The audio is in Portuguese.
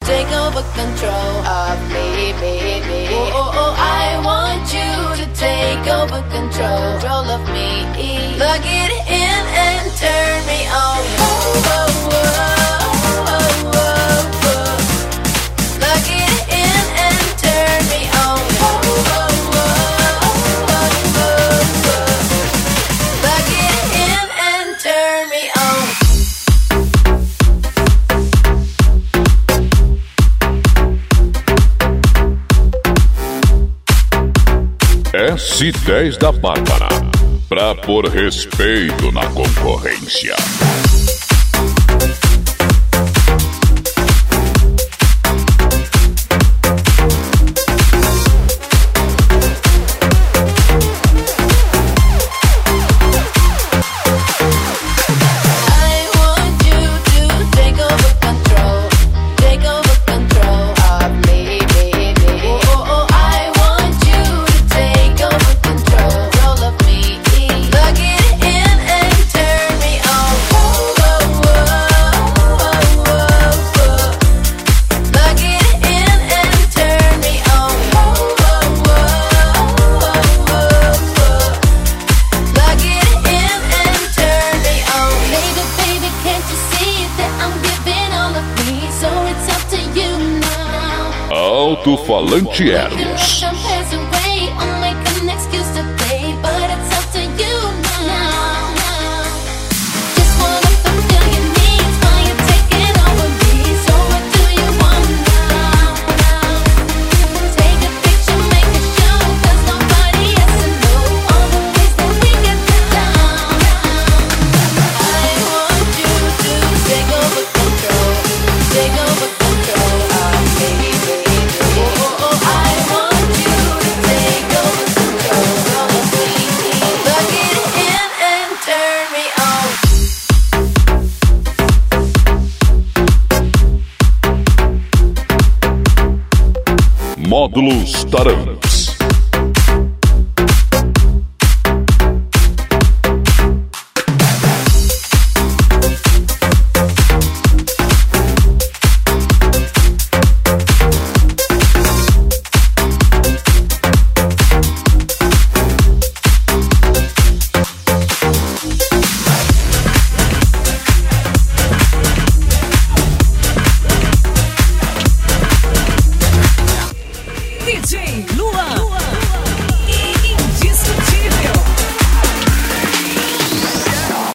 take over control of me. Oh, I want you to take over control of me. Plug it in and turn me on. Plug it in and turn me on. Plug it in and turn me on. S10 da Bárbara, pra pôr respeito na concorrência. Alto-falante Eros. Módulos Taran.